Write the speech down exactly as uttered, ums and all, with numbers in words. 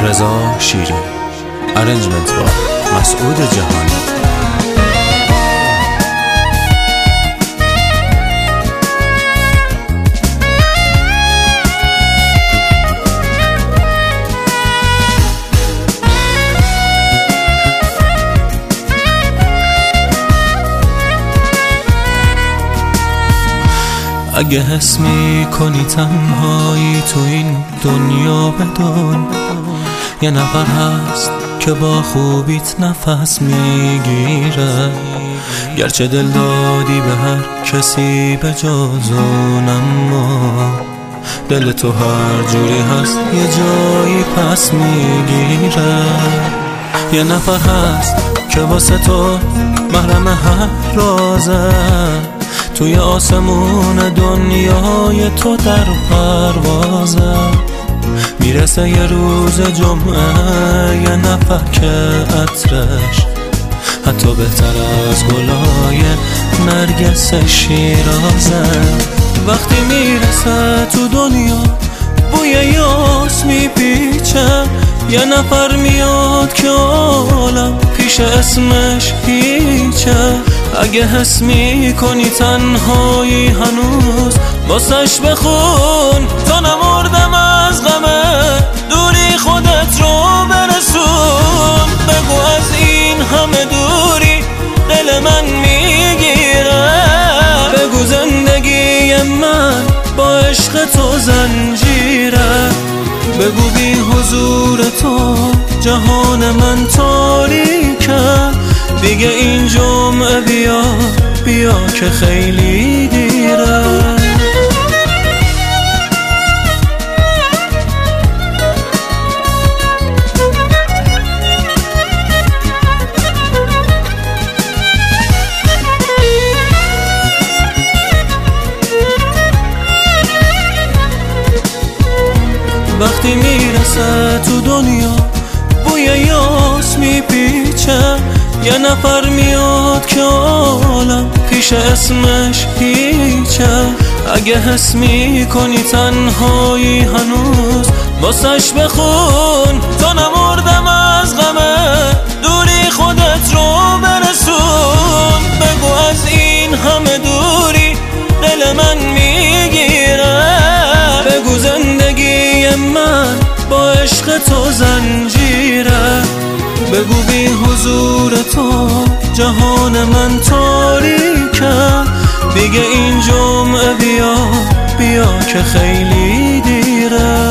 رضا شیری، ارنجمنت با مسعود جهانی. اگه حس میکنی تنهایی تو این دنیا بدون یه نفر هست که با خوبیت نفس میگیره، گرچه دل دادی به هر کسی به جز اون، اما دل تو هر جوری هست یه جایی پس میگیره. یه نفر هست که واسه تو محرم هر رازه، توی آسمون دنیای تو در پروازه. میرسه یه روز جمعه یه نفک عطرش حتی بهتر از گلای نرگس شیرازه. وقتی میرسه تو دنیا بوی یاس میپیچه، یه نفر میاد که عالم پیش اسمش هیچه. اگه حس میکنی تنهایی هنوز واسش بخون، تا نمردم از غمه دوری خودت رو برسون. بگو از این همه دوری دل من میگیره، بگو زندگی من با عشق تو زنجیره، بگو بی حضور تو جهان من تاریکه. دیگه این جمعه بیا بیا که خیلی دیره. وقتی میرسه تو دنیا بوی یاس میپیچه، یه نفر میاد که عالم پیش اسمش هیچه. اگه حس میکنی تنهایی هنوز واسش بخون، تا نمردم از غمه دوری خودت رو برسون. بگو از این همه دوری دل من میگیره، بگو زندگی من با عشق تو زنجیره، بگو بی حضور تو جهان من تاریکه. دیگه این جمعه بیا بیا که خیلی دیره.